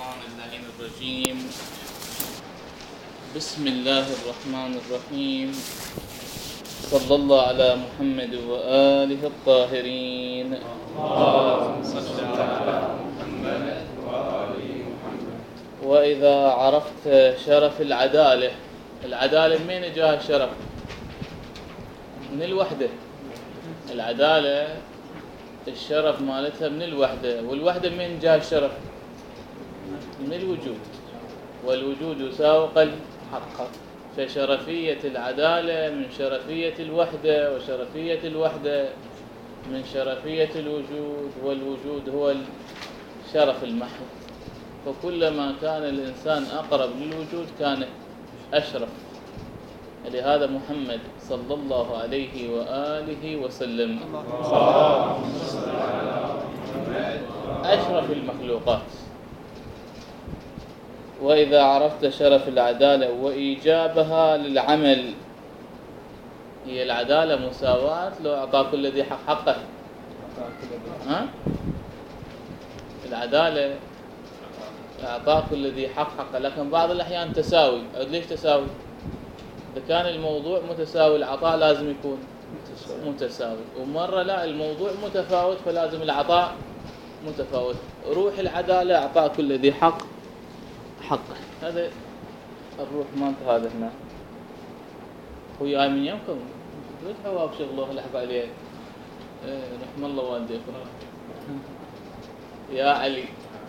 الشيطان اللعين الرجيم. بسم الله الرحمن الرحيم. صلى الله على محمد وآله الطاهرين. اللهم صل على محمد وآل محمد. وإذا عرفت شرف العدالة، العدالة من جاء الشرف؟ من الوحدة. العدالة الشرف مالتها من الوحدة، والوحدة من جاء الشرف؟ من الوجود، والوجود يساوق الحق. فشرفية العدالة من شرفية الوحدة، وشرفية الوحدة من شرفية الوجود، والوجود هو الشرف المحض. فكلما كان الإنسان أقرب للوجود كان أشرف. لهذا محمد صلى الله عليه وآله وسلم أشرف المخلوقات. وإذا عرفت شرف العدالة وإيجابها للعمل، هي العدالة مساواة لو أعطى كل ذي حق حقه. العدالة أعطى كل ذي حق حقه، لكن بعض الأحيان تساوي. ليش تساوي؟ إذا كان الموضوع متساوي العطاء لازم يكون متساوي، ومرة لا، الموضوع متفاوت فلازم العطاء متفاوت. روح العدالة أعطى كل ذي حق حقه. هذا الروح مالت هذا هنا. هو جاي من يمكم تدفعوا بشغله لحق عليه. رحم الله والديكم يا علي.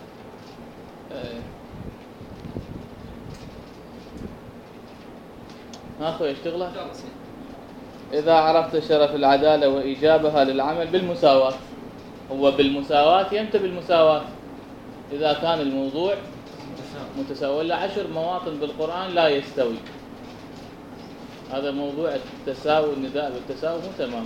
اخوي اشتغله. اذا عرفت شرف العدالة وايجابها للعمل بالمساواة. هو بالمساواة يمتى بالمساواة؟ اذا كان الموضوع متساوي. ولا 10 مواطن بالقرآن لا يستوي. هذا موضوع التساوي، النداء بالتساوي مو تمام.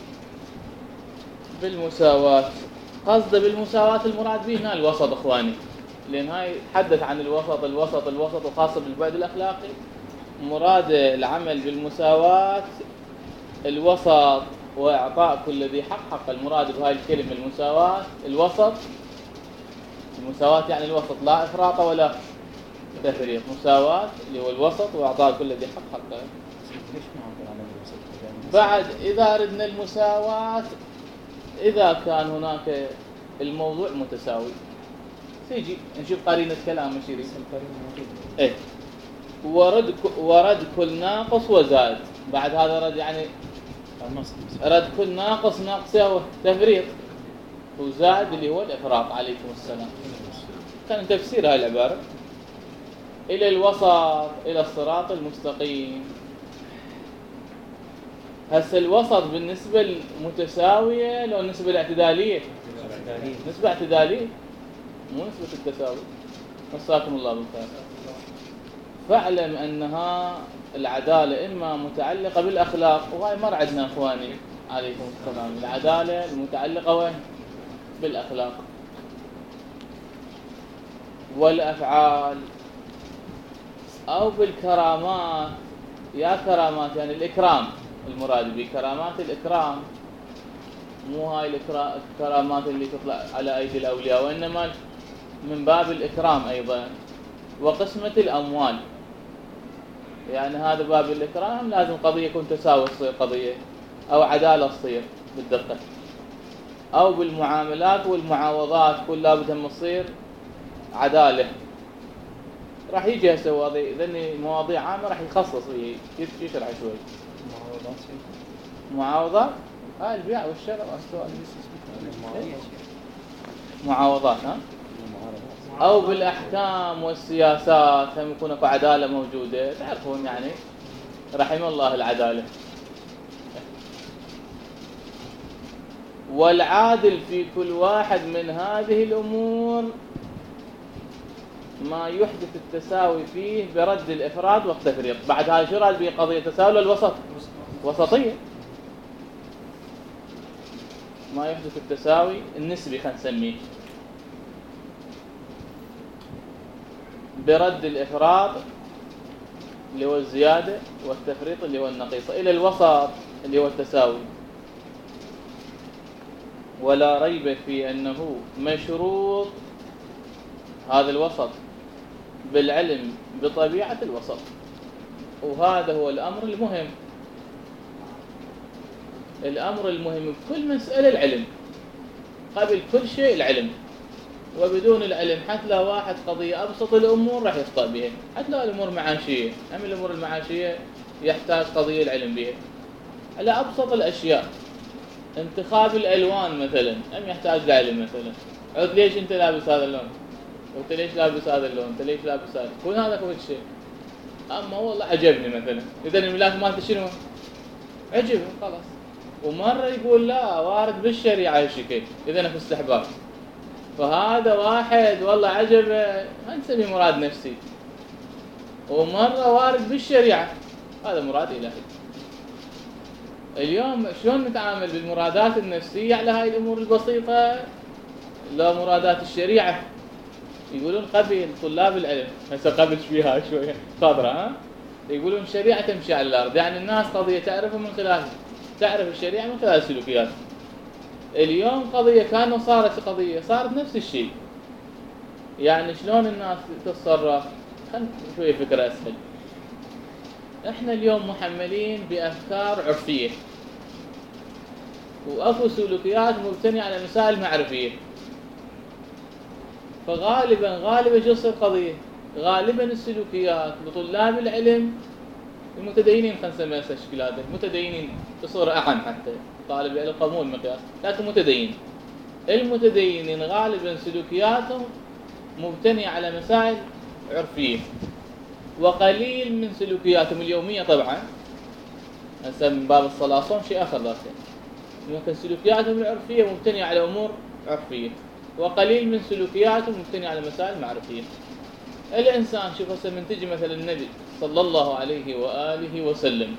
بالمساواة، قصد بالمساواة المراد به هنا الوسط اخواني، لان هاي تحدث عن الوسط الوسط الوسط، وخاصة بالبعد الاخلاقي. مراد العمل بالمساواة الوسط، واعطاء كل ذي حق حق. المراد بهاي الكلمة المساواة الوسط. المساواة يعني الوسط، لا افراط ولا تفريط. مساواة اللي هو الوسط، واعطاء كل ذي حق حقه. بعد إذا أردنا المساواة، إذا كان هناك الموضوع متساوي، سيجي نشوف قرينة كلام مشيري. إيه، ورد كل ناقص وزاد. بعد هذا رد يعني رد كل ناقص ناقصه تفريط، وزاد اللي هو الإفراط. عليكم السلام. كان تفسير هاي العبارة إلى الوسط، إلى الصراط المستقيم. هسه الوسط بالنسبة المتساوية لو النسبة الاعتدالية؟ نسبة اعتدالية، مو نسبة التساوي. مساكم الله بالخير. فاعلم أنها العدالة إما متعلقة بالأخلاق، وهاي مر عندنا أخواني عليكم السلام. العدالة المتعلقة وين؟ بالأخلاق والأفعال، أو بالكرامات. يا كرامات يعني الإكرام، المراد بكرامات الإكرام، مو هاي الكرامات اللي تطلع على أيدي الأولياء، وإنما من باب الإكرام أيضا. وقسمة الأموال، يعني هذا باب الإكرام، لازم قضية يكون تساوي تصير قضية، أو عدالة تصير بالدقة. أو بالمعاملات والمعاوضات كلها بدهم تصير عدالة. راح يجي هسه ذني مواضيع عامة راح يخصص يشرح شوي. معاوضات هاي البيع والشراء والسؤال. معاوضات أو بالأحكام والسياسات هم يكون اكو عدالة موجودة. تعرفون يعني رحم الله العدالة. والعادل في كل واحد من هذه الأمور ما يحدث التساوي فيه برد الإفراد والتفريط. بعد هاي شو راد به قضية تساوي الوسط؟ وسطية. ما يحدث التساوي النسبي خلينا نسميه، برد الإفراط اللي هو الزيادة، والتفريط اللي هو النقيصة، إلى الوسط اللي هو التساوي. ولا ريب في أنه مشروط هذا الوسط بالعلم بطبيعة الوسط، وهذا هو الأمر المهم. الأمر المهم بكل مسألة العلم، قبل كل شيء العلم، وبدون العلم حتى لو واحد قضية أبسط الأمور راح يخطأ بها، حتى لو الأمور معاشية، هم الأمور المعاشية يحتاج قضية العلم بها. على أبسط الأشياء، انتخاب الألوان مثلا هم يحتاج لعلم مثلا. عود ليش أنت لابس هذا اللون؟ وأنت ليش لابس هذا اللون؟ أنت ليش لابس هذا؟ كل هذا كل شيء. أما والله عجبني مثلا، إذا الملاك مالته شنو؟ عجبه خلاص. ومرة يقول لا وارد بالشريعة هالشكل، إذا في استحباب. فهذا واحد والله عجبه ما نسميه مراد نفسي، ومرة وارد بالشريعة هذا مراد إلهي. اليوم شلون نتعامل بالمرادات النفسية على هاي الأمور البسيطة؟ لا مرادات الشريعة. يقولون قبل طلاب العلم، هسه قبل فيها شوية خضرة، يقولون الشريعة تمشي على الأرض، يعني الناس قضية تعرفها من خلال، تعرف الشريعة من خلال السلوكيات. اليوم قضية كانوا صارت قضية، صارت نفس الشيء. يعني شلون الناس تتصرف؟ خلينا شوية فكرة أسهل. احنا اليوم محملين بأفكار عرفية، وأكو سلوكيات مبتنية على مسائل معرفية. فغالبا شو تصير قضية؟ غالبا السلوكيات لطلاب العلم المتدينين، خلينا نسميها تشكيلات متدينين بصورة أعم، حتى طالب العلم قبول مقياس، لكن متدين. المتدينين غالبا سلوكياتهم مبتنية على مسائل عرفية، وقليل من سلوكياتهم اليومية طبعا. هسه من باب الصلاة صوم شيء آخر ذاك، لكن سلوكياتهم العرفية مبتنية على أمور عرفية، وقليل من سلوكياتهم مبتنية على مسائل معرفية. الإنسان شوف هسه من تجي مثلا النبي صلى الله عليه وآله وسلم،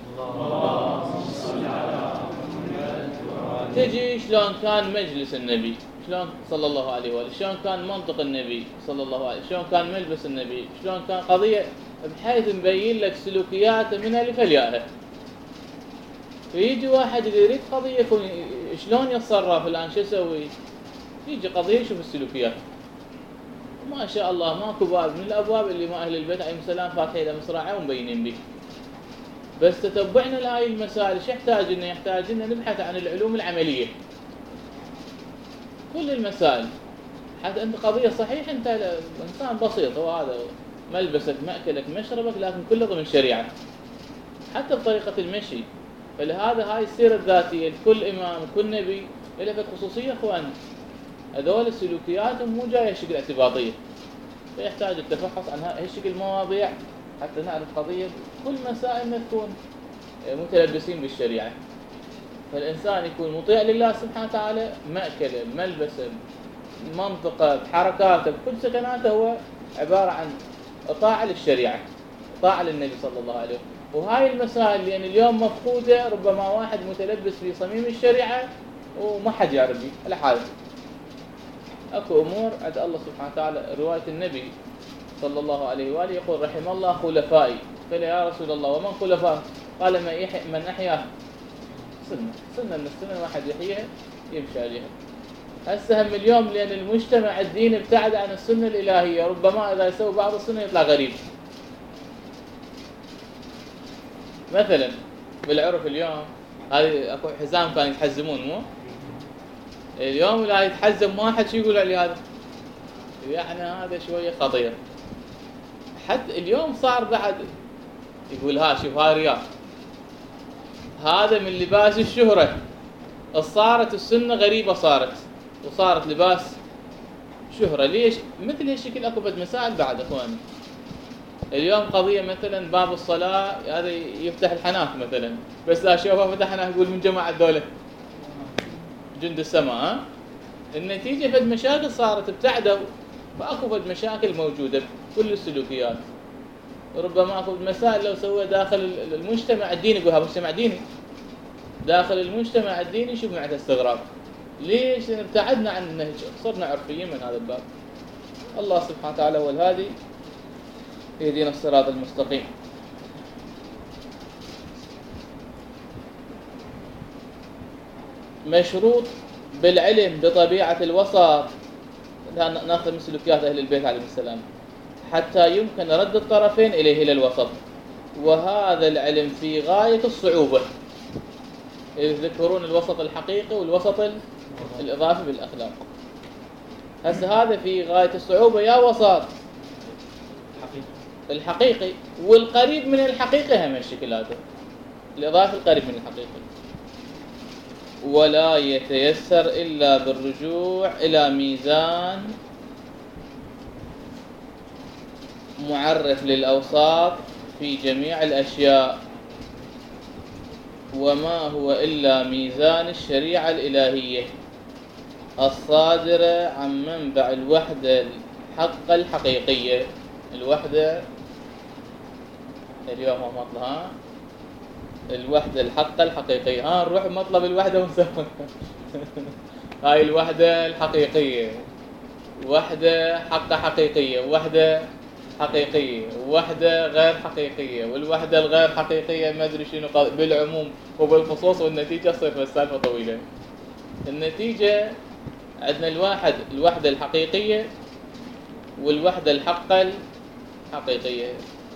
تجي شلون كان مجلس النبي، شلون صلى الله عليه وآله، شلون كان منطق النبي صلى الله عليه، شلون كان ملبس النبي، شلون كان قضية، بحيث مبين لك سلوكياته من ألف لياء. فيجي واحد يريد قضية يكون شلون يتصرف الآن، شو يسوي؟ يجي قضية يشوف السلوكيات. ما شاء الله ماكو باب من الأبواب اللي ما أهل البيت عليهم السلام فاتحين له مصراعة ومبينين به. بس تتبعنا لهاي المسائل شو يحتاج لنا؟ يحتاج لنا نبحث عن العلوم العملية. كل المسائل، حتى أنت قضية صحيح أنت إنسان بسيط، وهذا ملبسك مأكلك مشربك، لكن كله ضمن الشريعة، حتى بطريقة المشي. فلهذا هاي السيرة الذاتية لكل إمام كل نبي له خصوصية. إخوان هذول السلوكيات مو جاية شكل اعتباطية، فيحتاج التفحص عن هالشكل المواضيع حتى نعرف قضية كل مسائل نكون متلبسين بالشريعة. فالإنسان يكون مطيع لله سبحانه وتعالى، مأكله ملبسه منطقه بحركاته بكل سكناته هو عبارة عن طاعة للشريعة، طاعة للنبي صلى الله عليه وسلم. وهاي المسائل لأن اليوم مفقودة، ربما واحد متلبس في صميم الشريعة وما حد يعرف به على حاله. أكو أمور عند الله سبحانه وتعالى. رواية النبي صلى الله عليه وآله يقول رحم الله خلفائي. قال يا رسول الله ومن خلفاء؟ قال من أحيا سنة من السنة واحد يحييها يمشي عليها. هسه هم اليوم لأن المجتمع الديني ابتعد عن السنة الإلهية، ربما إذا يسوي بعض السنة يطلع غريب. مثلا بالعرف اليوم هذه أكو حزام كانوا يتحزمون، مو اليوم لا يتحزم واحد شو يقول عليه هذا؟ يعني هذا شوية خطير. حتى اليوم صار بعد يقول ها شوف هاي رياض، هذا من لباس الشهرة. صارت السنة غريبة، وصارت لباس شهرة. ليش؟ مثل هالشكل اكو بد مسائل بعد اخواني. اليوم قضية مثلا باب الصلاة هذا يفتح الحناك مثلا، بس لا شوفه فتح حناك يقول من جماعة دولة جند السماء. النتيجة فد مشاكل صارت ابتعدوا، فاكو فد مشاكل موجودة بكل السلوكيات. ربما اكو مسائل لو سوى داخل المجتمع الديني، يقولها مجتمع ديني، داخل المجتمع الديني شوف معناته استغراب. ليش؟ لأن ابتعدنا عن النهج، صرنا عرفيين من هذا الباب. الله سبحانه وتعالى هو الهادي، يهدينا الصراط المستقيم. مشروط بالعلم بطبيعة الوسط ناخذ من سلوكيات أهل البيت عليهم السلام، حتى يمكن رد الطرفين إليه إلى الوسط. وهذا العلم في غاية الصعوبة، يذكرون الوسط الحقيقي والوسط الإضافي بالأخلاق. هسه هذا في غاية الصعوبة، يا وسط الحقيقي والقريب من الحقيقي هم الشكلاته، الإضافي القريب من الحقيقي. ولا يتيسر إلا بالرجوع إلى ميزان معرف للأوساط في جميع الأشياء، وما هو إلا ميزان الشريعة الإلهية الصادرة عن منبع الوحدة الحق الحقيقية. الوحدة اليوم مطلها الوحدة الحق الحقيقية. نروح مطلب الوحدة ونسوي هاي الوحدة الحقيقية، وحدة حق حقيقية، وحدة حقيقية، وحدة غير حقيقية، والوحدة الغير حقيقية ما أدري شنو بالعموم وبالخصوص، والنتيجة تصير السالفة طويلة. النتيجة عندنا الوحدة الحقيقية والوحدة الحق الحقيقية.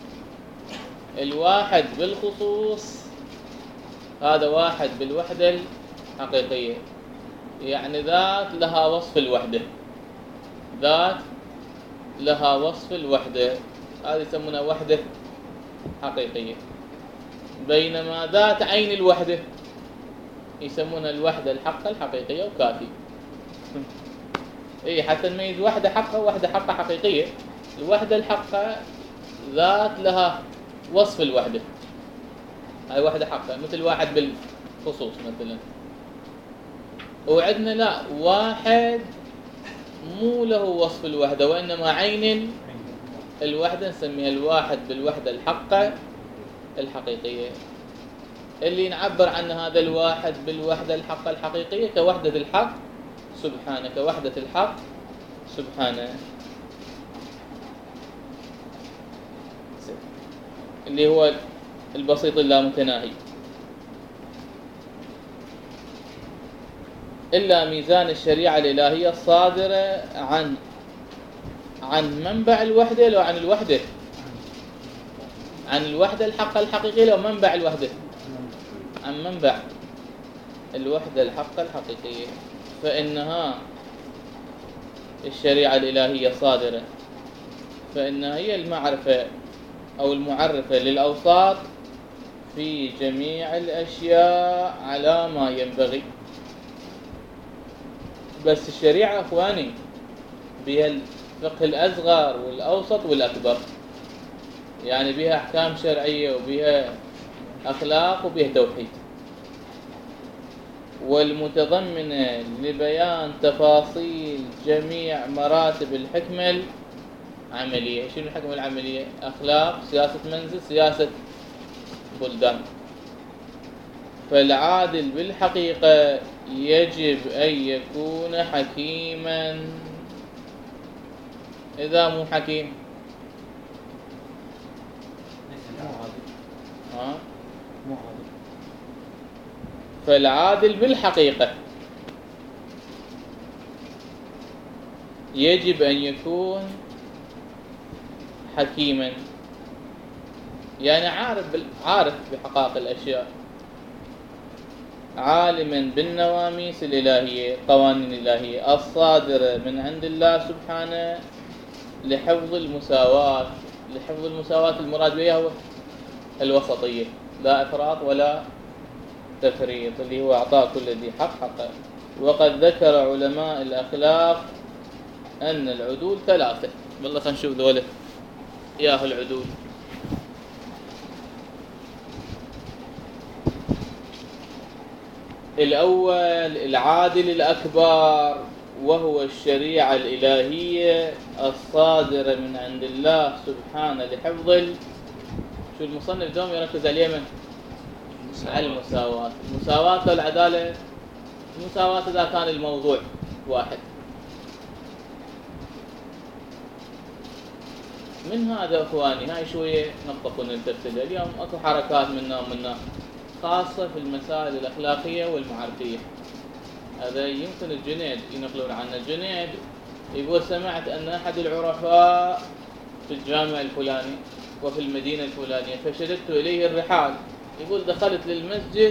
الواحد بالخصوص هذا واحد بالوحدة الحقيقية، يعني ذات لها وصف الوحدة، ذات لها وصف الوحدة، هذه يسمونها وحدة حقيقية. بينما ذات عين الوحدة يسمونها الوحدة الحق الحقيقية وكافي. حتى نميز وحدة حقة ووحدة حقة حقيقية. الوحدة الحقة ذات لها وصف الوحدة، هاي وحدة حقة، مثل واحد بالخصوص مثلا. وعندنا لا، واحد مو له وصف الوحدة وإنما عين الوحدة، نسميها الواحد بالوحدة الحقة الحقيقية. اللي نعبر عن هذا الواحد بالوحدة الحقة الحقيقية كوحدة الحق سبحانه، كوحدة الحق سبحانه، اللي هو البسيط اللامتناهي. إلا ميزان الشريعة الإلهية الصادرة عن منبع الوحدة، لو عن الوحدة، عن الوحدة الحقة الحقيقية، لو منبع الوحدة، عن منبع الوحدة الحقة الحقيقية. فإنها الشريعة الإلهية الصادرة، فإنها هي المعرفة أو المعرفة للأوساط في جميع الأشياء على ما ينبغي. بس الشريعة أخواني بها الفقه الأصغر والأوسط والأكبر، يعني بها أحكام شرعية وبها أخلاق وبها توحيد، والمتضمنة لبيان تفاصيل جميع مراتب الحكمة العملية. شنو الحكمة العملية؟ أخلاق، سياسة منزل، سياسة بلدان. فالعادل بالحقيقة يجب أن يكون حكيما. إذا مو حكيم مو عادل. فالعادل بالحقيقة يجب أن يكون حكيما، يعني عارف بحقائق الأشياء، عالما بالنواميس الإلهية، قوانين الإلهية الصادرة من عند الله سبحانه لحفظ المساواة. لحفظ المساواة المراد بها هو الوسطية، لا إفراط ولا تفريط، اللي هو أعطاء كل ذي حق حقه. وقد ذكر علماء الأخلاق أن العدول ثلاثة. والله خلينا نشوف ذولا ياهو العدول. الأول العادل الأكبر، وهو الشريعة الإلهية الصادرة من عند الله سبحانه لحفظ شو المصنف دوم يركز على اليمن؟ على المساواة. المساواة والعدالة. المساواة إذا كان الموضوع واحد. من هذا أخواني هاي شوية نقطة كنا نلتفت لها اليوم. أكو حركات منا ومنا خاصة في المسائل الأخلاقية والمعرفية. هذا يمكن الجنيد ينقلون عنه. الجنيد يقول سمعت أن أحد العرفاء في الجامع الفلاني وفي المدينة الفلانية فشددت إليه الرحال. يقول دخلت للمسجد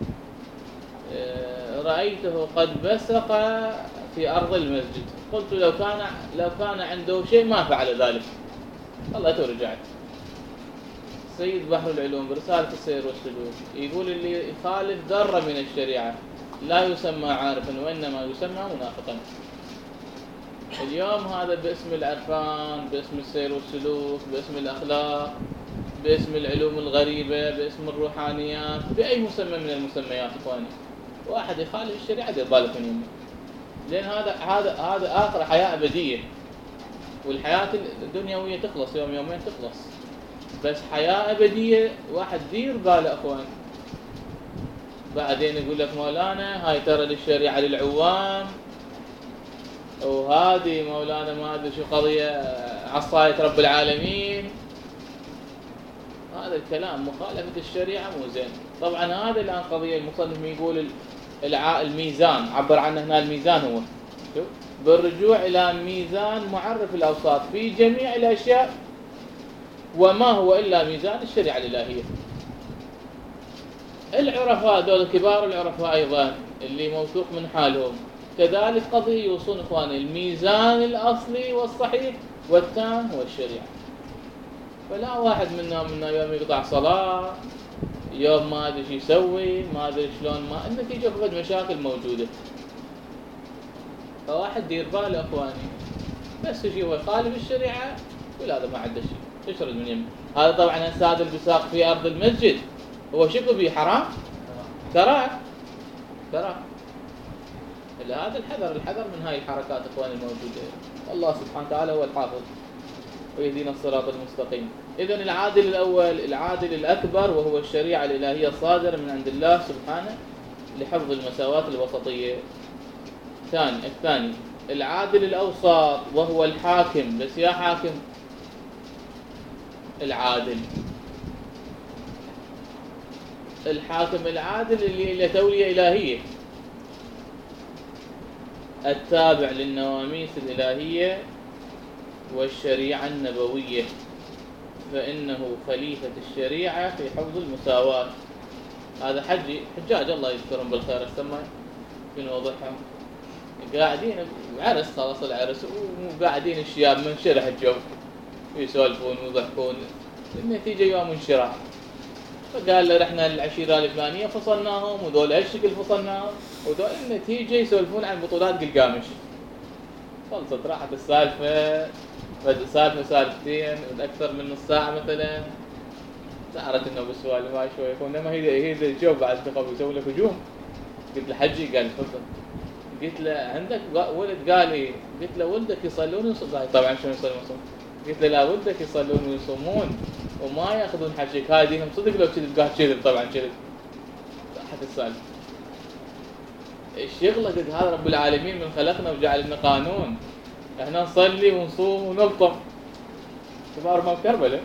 رأيته قد بصق في أرض المسجد، قلت لو كان عنده شيء ما فعل ذلك. الله ورجعت. سيد بحر العلوم برسالة السير والسلوك يقول اللي يخالف ذرة من الشريعة لا يسمى عارفا وإنما يسمى منافقا. اليوم هذا باسم العرفان، باسم السير والسلوك، باسم الأخلاق، باسم العلوم الغريبة، باسم الروحانيات، بأي مسمى من المسميات إخواني، واحد يخالف الشريعة دير بالك من يمه، لأن هذا آخر حياة أبدية، والحياة الدنيوية تخلص يوم يومين تخلص، بس حياة أبدية واحد دير باله أخوان. بعدين يقول لك مولانا هاي ترى للشريعة للعوام، وهذه مولانا ما أدري شو قضية عصاية رب العالمين. هذا الكلام مخالفة الشريعة مو زين. طبعا هذا الآن قضية المصنف يقول الميزان، عبر عنه هنا الميزان هو بالرجوع إلى ميزان معرف الأوساط في جميع الأشياء، وما هو إلا ميزان الشريعة الإلهية. العرفاء دول كبار العرفاء أيضا اللي موثوق من حالهم كذلك قضية يوصون إخواني الميزان الأصلي والصحيح والتام هو الشريعة. فلا واحد منا يوم يقطع صلاة، يوم ما أدري شو يسوي، ما أدري شلون، ما النتيجة فقد مشاكل موجودة. فواحد دير باله إخواني، بس يجي هو يخالف الشريعة يقول هذا ما عنده شيء تشرد من يمه. هذا طبعا هذا البساق في أرض المسجد هو شكو به حرام؟ ترى هذا الحذر من هاي الحركات إخواني الموجودة. الله سبحانه وتعالى هو الحافظ ويهدينا الصراط المستقيم. إذن العادل الأول العادل الأكبر وهو الشريعة الإلهية الصادرة من عند الله سبحانه لحفظ المساواة الوسطية. الثاني العادل الأوسط وهو الحاكم، بس يا حاكم العادل، الحاكم العادل اللي له تولية إلهية التابع للنواميس الإلهية والشريعة النبوية، فإنه خليفة الشريعة في حفظ المساواة. هذا حجاج الله يذكرهم بالخير السماء بنوضحهم قاعدين عرس، خلاص العرس وقاعدين الشياب من شرح الجو يسولفون ويضحكون، النتيجة يوم انشراح. فقال له رحنا العشيرة الفلانية فصلناهم وذول هالشكل فصلناهم، وذول النتيجة يسولفون عن بطولات قلقامش. خلصت راحت السالفة، سالفتين أكثر من نص ساعة مثلا، صارت إنه بسوالف ما شوي يكون لما هي الجو بعد تقوم يسوي له هجوم. قلت له حجي، قال تفضل. قلت له عندك ولد؟ قال لي. قلت له ولدك يصلون ويصومون؟ طبعا شلون يصلون ويصومون؟ قلت له لا ولدك يصلون ويصومون وما ياخذون حجك، هاي دينهم صدق لو كذب. قال كذب، طبعا كذب. راحت السالفة. الشغله قد هذا رب العالمين من خلقنا وجعل لنا قانون، احنا نصلي ونصوم ونفطر كبار ما بكربله.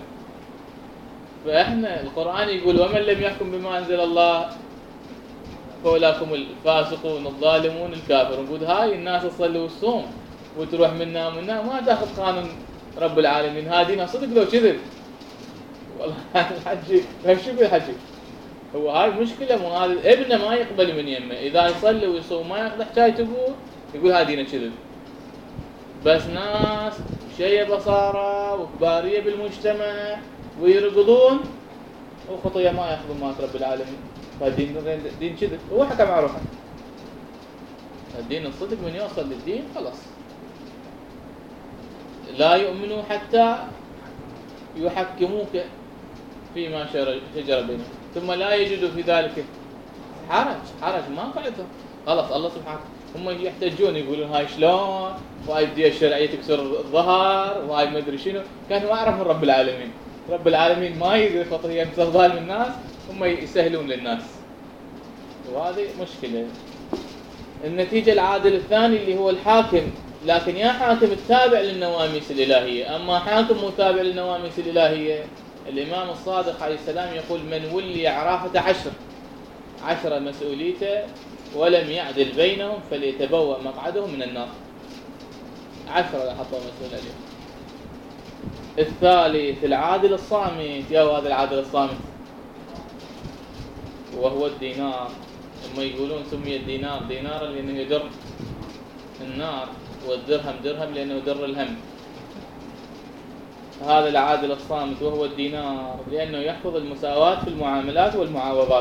فاحنا القرآن يقول ومن لم يحكم بما انزل الله فاولئك هم الفاسقون الظالمون الكافرون. نقول هاي الناس تصلي وتصوم وتروح منا ما تاخذ قانون رب العالمين، هادينا صدق لو كذب. والله الحجي شو بالحجي؟ هو هاي مشكله، مو هذا ابنه ما يقبل من يمه، اذا يصلي ويصوم ما ياخذ حكايته ابوه يقول هادينا كذب. بس ناس شيء بصارة وكبارية بالمجتمع ويرقضون وخطية ما ياخذون مات رب العالمين. فالدين دين كذب، هو حكى مع روحه. الدين الصدق من يوصل للدين خلاص لا يؤمنوا حتى يحكموك فيما شجر بينهم ثم لا يجدوا في ذلك حرج ما فعلته. خلاص الله سبحانه هم يحتجون يقولون هاي شلون، وهاي الدية الشرعية تكسر الظهر، وهاي ما ادري شنو. كانوا اعرف من رب العالمين. رب العالمين ما يدري خطية ظالم الناس، هم يسهلون للناس، وهذه مشكلة. النتيجة العادل الثاني اللي هو الحاكم، لكن يا حاكم التابع للنواميس الإلهية. أما حاكم متابع للنواميس الإلهية، الإمام الصادق عليه السلام يقول من ولي عرافة 10 مسؤوليته ولم يعدل بينهم فليتبوأ مقعده من النار. 10 حطوا مسؤول عليه. الثالث العادل الصامت. يا هذا العادل الصامت وهو الدينار. هم يقولون سمي الدينار دينارا لأنه يدر النار، والدرهم درهم لأنه يدر الهم. هذا العادل الصامت وهو الدينار لأنه يحفظ المساواة في المعاملات والمعاوضات.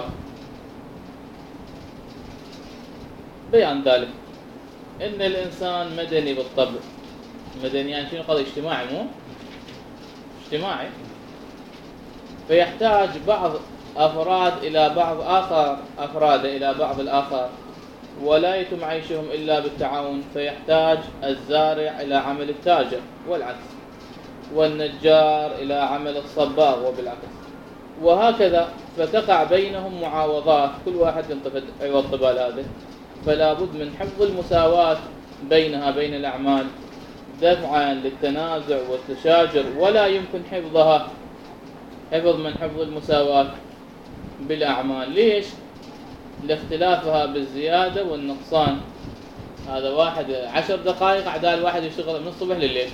بيان ذلك إن الإنسان مدني بالطبع. مدني يعني شنو قضية؟ اجتماعي، مو اجتماعي، فيحتاج بعض أفراد إلى بعض آخر، أفراد إلى بعض الآخر، ولا يتم عيشهم إلا بالتعاون. فيحتاج الزارع إلى عمل التاجر والعكس، والنجار إلى عمل الصباغ وبالعكس، وهكذا. فتقع بينهم معاوضات، كل واحد ينتقد عوض قبال هذا. فلا بد من حفظ المساواة بينها بين الأعمال دفعا للتنازع والتشاجر، ولا يمكن حفظها حفظ المساواة بالأعمال. ليش؟ لاختلافها بالزيادة والنقصان. هذا واحد 10 دقائق عدال واحد يشتغل من الصبح لليل،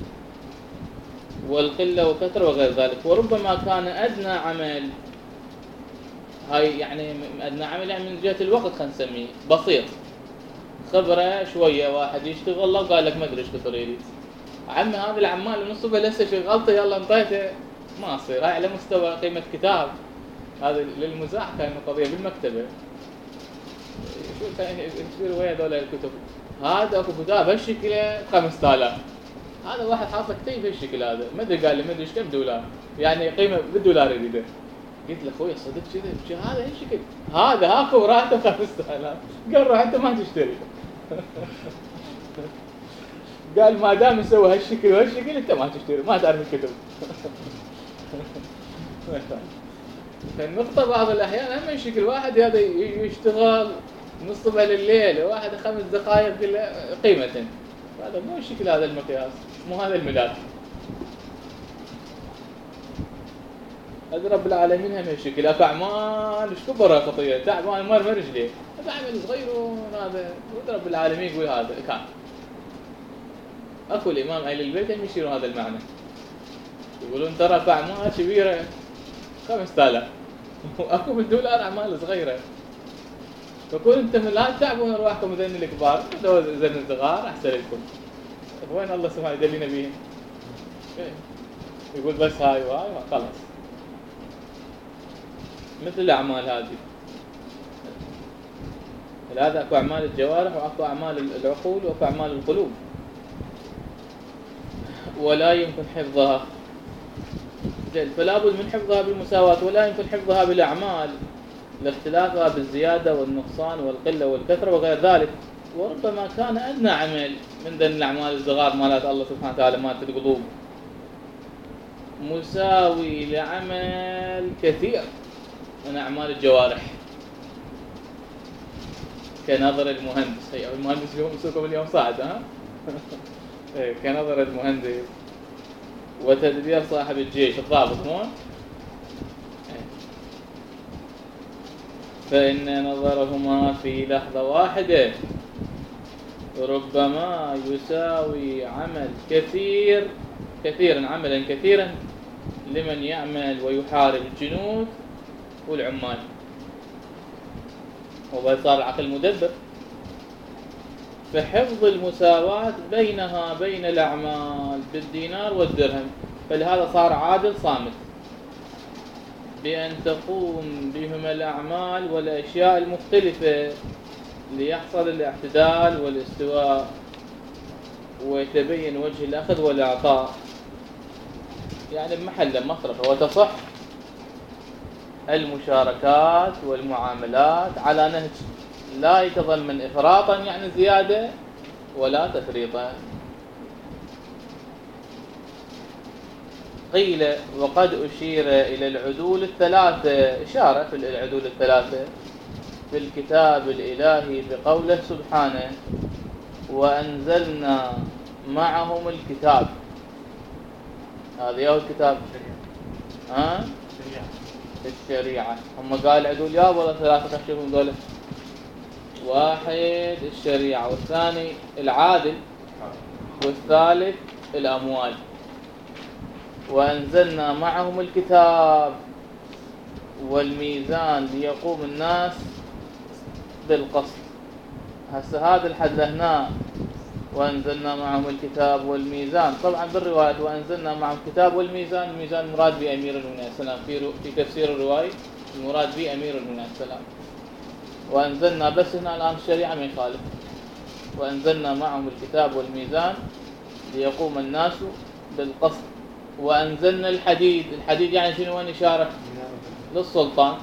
والقلة وكثرة وغير ذلك. وربما كان أدنى عمل، هاي يعني أدنى عمل يعني من جهة الوقت خلينا نسميه بسيط، خبرة شوية، واحد يشتغل الله وقال لك ما أدري إيش كثر يريد. عمي هذا العمال من الصبح لسه شغلته يلا انطيته، ما أصير. هاي على مستوى قيمة كتاب، هذا للمزاح كان قضية بالمكتبة. شو كان يصير ويا هذول الكتب؟ هذا اكو كتاب هالشكل 5000، هذا واحد حاط كتيب هالشكل، هذا ما ادري قال لي ما ادري ايش كم دولار، يعني قيمه بالدولار يريده. قلت له اخوي صدق كذا هذا هالشكل، هذا هاكو راته 5000. قال روح انت ما تشتري. قال ما دام يسوي هالشكل وهالشكل انت ما تشتري، ما تعرف الكتب. فالنقطة بعض الأحيان أهم شكل واحد هذا يشتغل من الصبح لليل، واحد 5 دقائق قيمة. هذا مو الشكل، هذا المقياس، مو هذا الملاك. هذا رب العالمين هم الشكل. أكو أعمال إيش كبرها خطية، تعبان مر رجليه، هذا عمل صغير. هذا رب العالمين يقول هذا كان. أكو الإمام أهل البيت هم يشيرون هذا المعنى، يقولون ترى في أعمال كبيرة 5000، واكو بالدولار اعمال صغيره. فكون انتم لا تتعبون ارواحكم ذن الكبار، لو ذن الصغار احسن لكم. وين الله سبحانه يدلينا بيهم؟ يقول بس هاي وهاي خلاص. مثل الاعمال هذه، هذا اكو اعمال الجوارح واكو اعمال العقول واكو اعمال القلوب، ولا يمكن حفظها. فلا بد من حفظها بالمساواة، ولا يمكن حفظها بالأعمال لاختلافها بالزيادة والنقصان والقلة والكثرة وغير ذلك. وربما كان أدنى عمل من ذن الأعمال الصغار مالت الله سبحانه وتعالى مالت القلوب مساوي لعمل كثير من أعمال الجوارح، كنظر المهندس. هي المهندس اليوم يسوقهم اليوم صاعد، ها؟ كنظر المهندس، وتدبير صاحب الجيش الضابط، مو؟ فإن نظرهما في لحظة واحدة ربما يساوي عمل عملا كثيرا لمن يعمل ويحارب الجنود والعمال. وصار العقل مدبر. فحفظ المساواة بينها بين الأعمال بالدينار والدرهم، فلهذا صار عادل صامت، بأن تقوم بهما الأعمال والأشياء المختلفة ليحصل الاعتدال والاستواء، ويتبين وجه الأخذ والإعطاء، يعني بمحل مصرفه. وتصح المشاركات والمعاملات على نهج لا يتضمن إفراطا يعني زيادة ولا تفريطا. قيل وقد أشير إلى العدول الثلاثة، إشارة في العدول الثلاثة في الكتاب الإلهي بقوله سبحانه وأنزلنا معهم الكتاب. هذا هو الكتاب، الشريعة. هم قال عدول يا ولا ثلاثة؟ خشوفهم دولة. واحد الشريعة، والثاني العادل والثالث الأموال. وأنزلنا معهم الكتاب والميزان ليقوم الناس بالقسط. هسه هذا الحد لهنا وأنزلنا معهم الكتاب والميزان. طبعا بالرواية وأنزلنا معهم الكتاب والميزان، الميزان مراد بأمير المؤمنين عليه السلام. في تفسير الرواية المراد بأمير المؤمنين عليه السلام. وأنزلنا بس هنا الآن الشريعة ما يخالف. وأنزلنا معهم الكتاب والميزان ليقوم الناس بالقسط. وأنزلنا الحديد. الحديد يعني شنو؟ وين إشارة؟ للسلطان،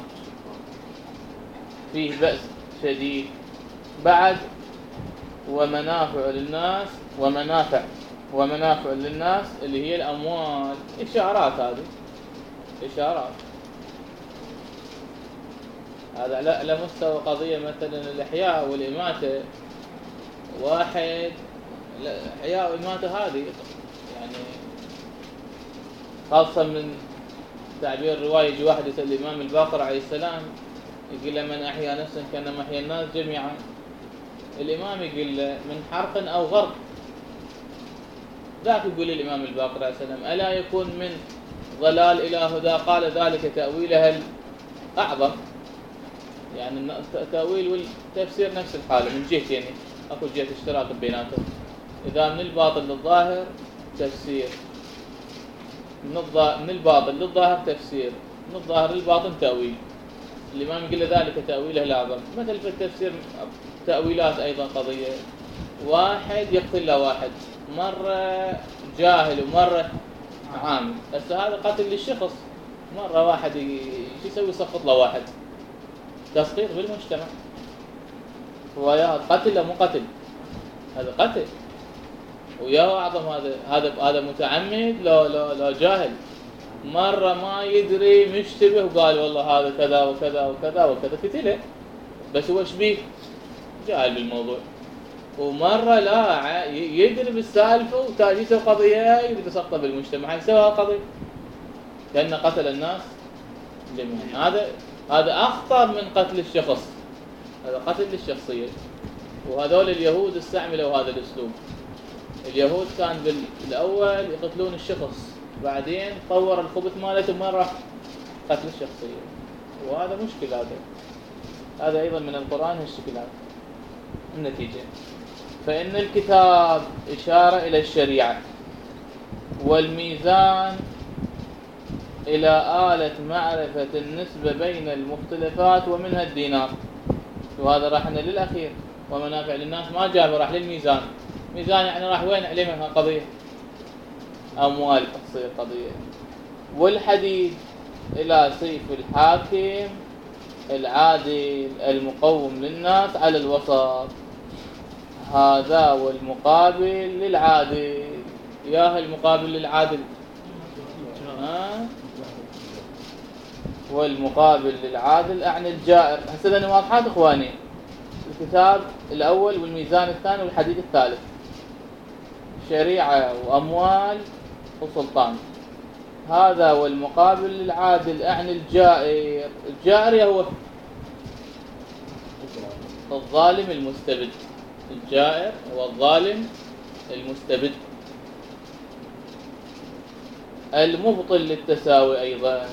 فيه بأس شديد. بعد ومنافع للناس، ومنافع للناس اللي هي الأموال. إشارات، هذه إشارات. هذا على مستوى قضية مثلا الإحياء والإماتة. واحد الإحياء والإماتة هذه يعني خاصة من تعبير الرواية، يجي واحد يسأل الإمام الباقر عليه السلام يقول له من أحيا نفسا كأنما أحيا الناس جميعا. الإمام يقول له من حرق أو غرق. ذاك يقول الإمام الباقر عليه السلام ألا يكون من ضلال إلى هدى؟ قال ذلك تأويلها الأعظم. يعني التأويل والتفسير نفس الحالة من جهتين، يعني أكو جهة اشتراك بيناتهم. إذا من الباطل للظاهر تفسير، من الباطل للظاهر تفسير، من الظاهر للباطن تأويل. الإمام يقول ذلك تأويله الأعظم. مثل في التفسير تأويلات أيضا قضية. واحد يقتل له واحد، مرة جاهل ومرة عامل. بس هذا قتل للشخص. مرة واحد شو يسوي؟ يسقط له واحد، تسقيط بالمجتمع. هو قتل لا مو قتل، هذا قتل. وياه أعظم هذا متعمد لو جاهل. مرة ما يدري مشتبه وقال والله هذا كذا وكذا وكذا وكذا قتله، بس هو شبيه جاهل بالموضوع. ومرة لا يدري بالسالفة وتاجيته قضية يريد يسقطها بالمجتمع، يسويها قضية لأنه قتل الناس جميعا. هذا أخطر من قتل الشخص، هذا قتل للشخصية. وهذول اليهود استعملوا هذا الأسلوب. اليهود كان بالأول يقتلون الشخص، بعدين طور الخبث مالته مرة قتل الشخصية. وهذا مشكلة. هذا أيضا من القرآن هالشكل هذا. النتيجة فإن الكتاب إشارة إلى الشريعة، والميزان إلى آلة معرفة النسبة بين المختلفات ومنها الدينار. وهذا راح للأخير ومنافع للناس، ما جابه راح للميزان. ميزان يعني راح وين علمها قضية أموال تصير قضية. والحديد إلى سيف الحاكم العادل المقوم للناس على الوسط. هذا والمقابل للعادل. ياه المقابل للعادل والمقابل للعادل أعني الجائر. هسه واضحات إخواني. الكتاب الأول والميزان الثاني والحديد الثالث. شريعة وأموال وسلطان. هذا والمقابل للعادل أعني الجائر. الجائر هو الظالم المستبد. الجائر هو الظالم المستبد. المبطل للتساوي أيضا.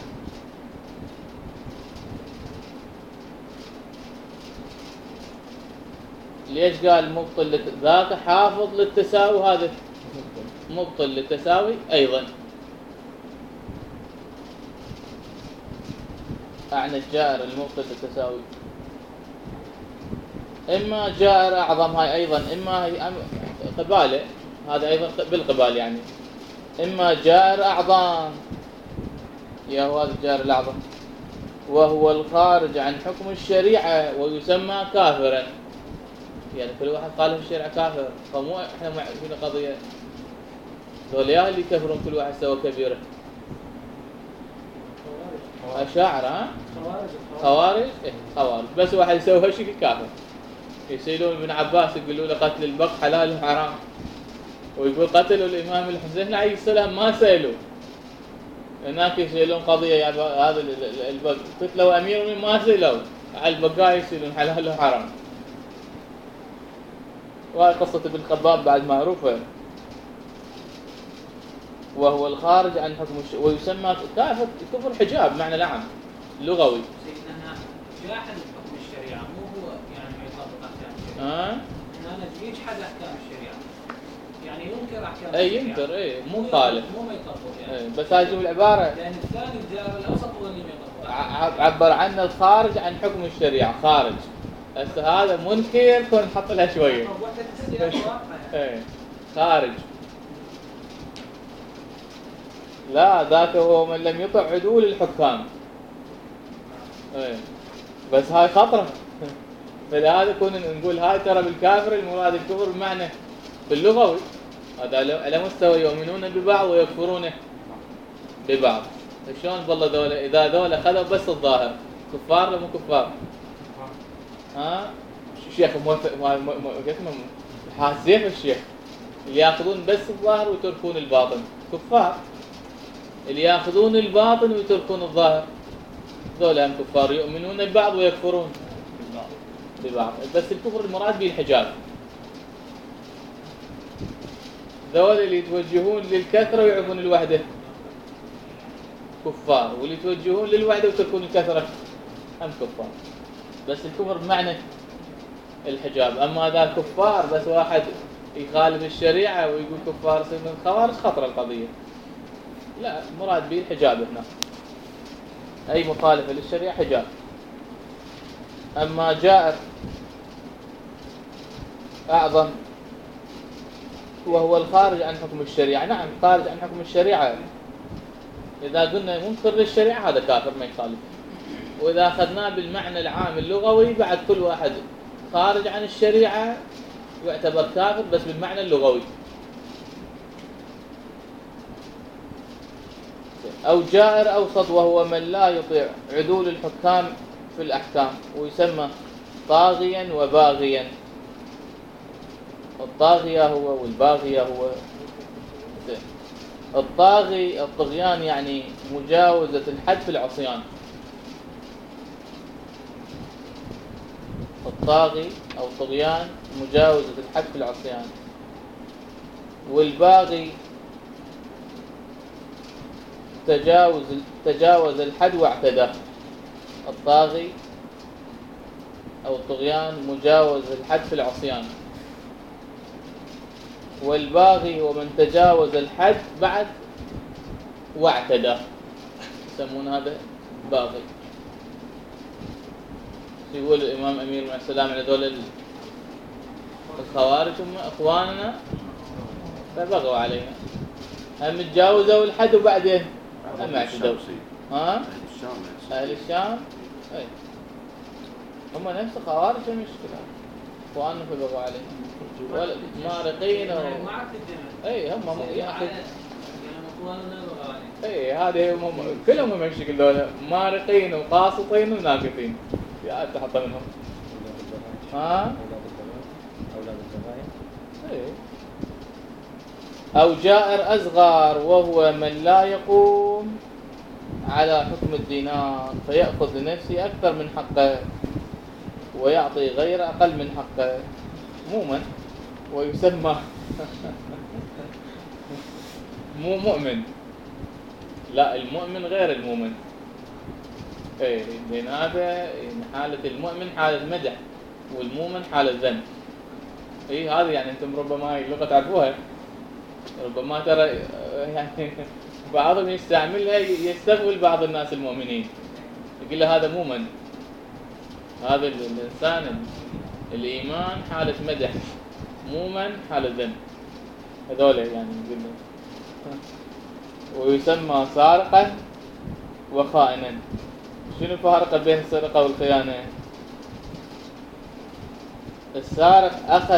ليش قال مبطل ذاك حافظ للتساوي، هذا مبطل للتساوي أيضا. أعني الجائر المبطل للتساوي. إما جائر أعظم، هاي أيضا إما هي قبالة، هذا أيضا بالقبال يعني. إما جائر أعظم، يا هو هذا الجائر الأعظم، وهو الخارج عن حكم الشريعة ويسمى كافرا. يعني كل واحد قال في الشريعة كافر، فمو إحنا معرفين قضية ذوليا اللي يكفرون كل واحد سوى كبيرة. أشاعرة خوارج خوارج بس واحد يسوي هالشيء كافر. يسألون ابن عباس يقولوا له قتل البق حلال وحرام، ويقول قتلوا الإمام الحسين. لا يسألهم ما سألوا، هناك يسألون قضية يعني هذا البق قتلوا أمير ما سألوا على البقاء، يسألون حلال وحرام. وهي قصة ابن خباب بعد معروفة. وهو الخارج عن حكم ويسمى كفر حجاب معنى العام لغوي. سيدنا جاحد حكم الشريعة مو هو يعني ما يطبق أحكام الشريعة. أنا يجحد أحكام الشريعة يعني ينكر أحكام أي الشريعة. ينكر مو خالف. مو ما يطبق يعني. بس هذه العبارة. لأن الثاني الجار الأوسط هو اللي ما يطبق. عبر عنه الخارج عن حكم الشريعة خارج. هسه هذا منكر كون نحط لها شوية. خارج. لا ذاك هو من لم يطع عدول الحكام. بس هاي خطرة. فلهذا كنا نقول هاي ترى بالكافر المراد الكفر بمعنى باللغوي. هذا على مستوى يؤمنون ببعض ويكفرون ببعض. شلون والله ذولا إذا ذولا خذوا بس الظاهر كفار ولا مو كفار؟ الشيخ موافق حاسيف الشيخ اللي ياخذون بس الظاهر ويتركون الباطن كفار. اللي ياخذون الباطن ويتركون الظاهر ذولا هم كفار يؤمنون ببعض ويكفرون ببعض. بس الكفر المراد به الحجاب. ذولا اللي يتوجهون للكثرة ويعرفون الوحدة كفار، واللي يتوجهون للوحدة ويتركون الكثرة هم كفار. بس الكفر بمعنى الحجاب. أما هذا كفار بس واحد يخالف الشريعة ويقول كفار من الخوارج خطر القضية. لا مراد به الحجاب هنا. أي مخالفة للشريعة حجاب. أما جائر أعظم وهو الخارج عن حكم الشريعة. نعم خارج عن حكم الشريعة. إذا قلنا منكر للشريعة هذا كافر ما يخالف. وإذا أخذناه بالمعنى العام اللغوي بعد كل واحد خارج عن الشريعة يعتبر كافر بس بالمعنى اللغوي. أو جائر أوسط وهو من لا يطيع عدول الحكام في الأحكام ويسمى طاغيا وباغيا. الطاغية هو والباغية هو. الطاغي الطغيان يعني مجاوزة الحد في العصيان. الطاغي أو طغيان مجاوزة الحد في العصيان. والباغي تجاوز الحد واعتدى. الطاغي أو الطغيان مجاوز الحد في العصيان. والباغي هو من تجاوز الحد بعد واعتدى يسمون هذا باغي. يقول الإمام أمير بن السلام على دول الخوارج هم أخواننا فبغوا علينا هم تجاوزوا الحد وبعدين هم اعتدوا. أهل الشام أي هم نفس الخوارج المشكلة أخواننا فبغوا علينا مارقين اي هم ياخذ اي هذه هم كلهم هم الشكل دول مارقين وقاسطين وناقصين يا تحط منهم اولاد الكبائر. او جائر اصغر وهو من لا يقوم على حكم الدينار فيأخذ لنفسه اكثر من حقه ويعطي غير اقل من حقه مومن ويسمى مو مؤمن. لا المؤمن غير المؤمن. لأن هذا حالة المؤمن حالة مدح والمؤمن حالة ذم. هذا يعني انتم ربما هاي اللغة تعرفوها ربما ترى يعني بعضهم يستعملها يستغل بعض الناس المؤمنين يقول له هذا مؤمن. هذا الإنسان الإيمان حالة مدح مؤمن حالة ذم. هذول يعني نقول ويسمى سارقا وخائنا. شنو الفارق بين السرقة والخيانة؟ السارق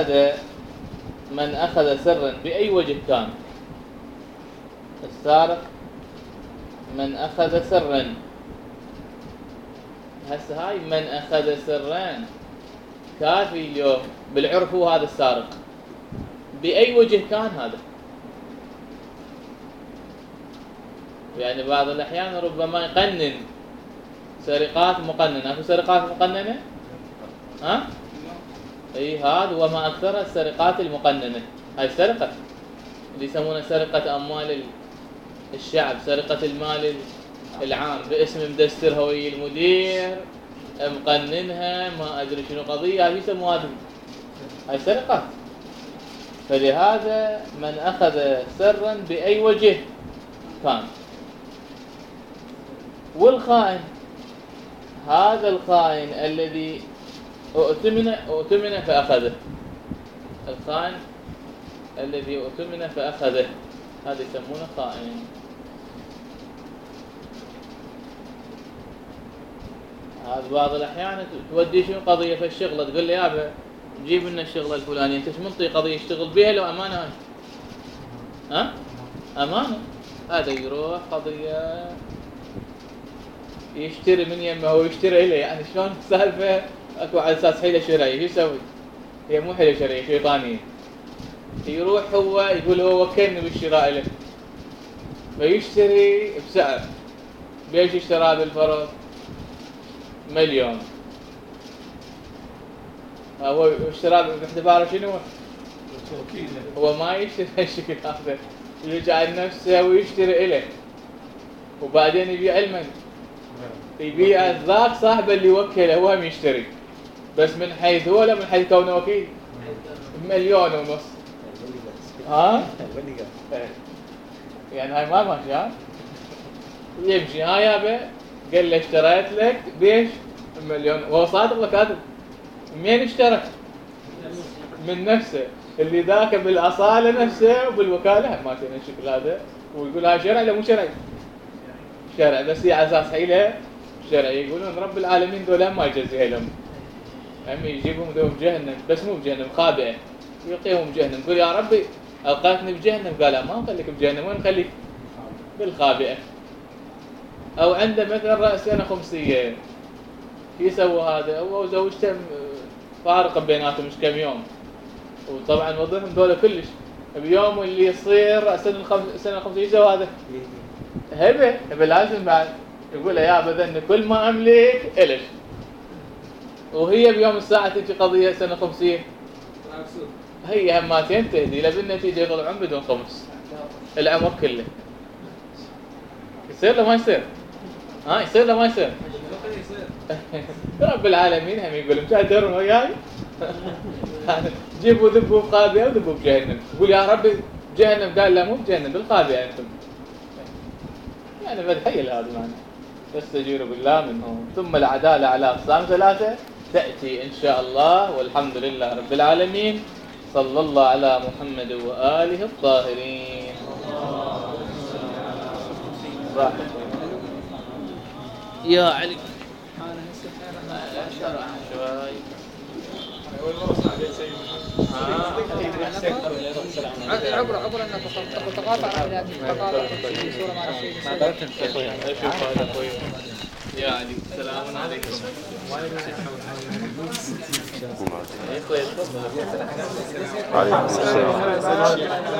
من أخذ سرا بأي وجه كان. السارق من أخذ سرا. هسه هاي من أخذ سرا كافي اليوم بالعرف هو هذا السارق بأي وجه كان. هذا يعني بعض الأحيان ربما يقنن سرقات مقننة. أكو سرقات مقننة هذا وما أكثر السرقات المقننة. هاي سرقة اللي يسمونها سرقة أموال الشعب، سرقة المال العام باسم مدستر هوية المدير، مقننها، ما أدري شنو قضية، هذه يسموها هاي سرقة. فلهذا من أخذ سرا بأي وجه كان. والخائن، هذا الخائن الذي اؤتمن فأخذه، الخائن الذي اؤتمن فأخذه هذا يسمونه خائن. هذا بعض الأحيان تودي شنو قضية في الشغلة، تقول لي يابا جيب لنا الشغلة الفلانية، انت ايش منطي قضية يشتغل بها لو أمانة هاي؟ ها؟ أمانة. هذا يروح قضية يشتري من يمه، هو يشتري إليه، يعني شلون السالفة اكو على أساس حيلة شرعية، شو يسوي؟ هي مو حيلة شرعية، شيطانية. يروح هو يقول هو وكلني بالشراء له، فيشتري بسعر، بيش اشتراه بالفرض 1,000,000، هو اشتراه باعتباره شنو؟ هو ما يشتري هالشكل هذا، يجعل نفسه ويشتري إليه، وبعدين يبيع لمن؟ يبيع ذاك صاحبه اللي وكله هو هم يشتري، بس من حيث هو لا من حيث كونه وكيل 1,500,000. ها؟ يعني هاي ما ماشي. ها؟ يمشي ها يابا قال له اشتريت لك بيش 1,000,000، وهو صادق ولا كاذب؟ منين اشترى؟ من نفسه، اللي ذاك بالأصالة نفسه وبالوكالة ما كان الشكل هذا، ويقول هاي شرع لا مو شرعي؟ شرع، بس هي على أساس حيلة شرعي. يقولون رب العالمين دول ما يجزيها لهم، هم يجيبهم ذو بجهنم، بس مو بجهنم، خابئة، ويلقيهم بجهنم. يقول يا ربي ألقيتني بجهنم، قال ما نخليك بجهنم، وين نخليك؟ بالخابئة. أو عنده مثلا رأس سنة خمسية، يسوي هذا هو وزوجته فارق بيناتهم مش كم يوم، وطبعا وضعهم دولة كلش بيوم اللي يصير سنة الخمسية يسوي هذا هبة لازم بعد يقول يا بذن كل ما أملك إلش، وهي بيوم الساعة تجي قضية سنة خمسية، هي هماتين تهدي بالنتيجة يطلعون بدون خمس العمر كله. يصير له ما يصير؟ ها يصير له ما يصير؟ رب العالمين هم يقول متهدرون وياي جيبوا ذبوا بقابئة وذبوا بجهنم، يقول يا ربي جهنم، قال لا مو بجهنم بالقابئة أنتم. يعني بدحيل هذا معنى تستجيروا بالله منهم. ثم العدالة على أقسام ثلاثة تأتي إن شاء الله، والحمد لله رب العالمين. صلى الله على محمد وآله الطاهرين. يا علي شرح شوي. عبر انك تقاطع على في صوره مع الشيء. يا علي السلام عليكم. وعليكم السلام.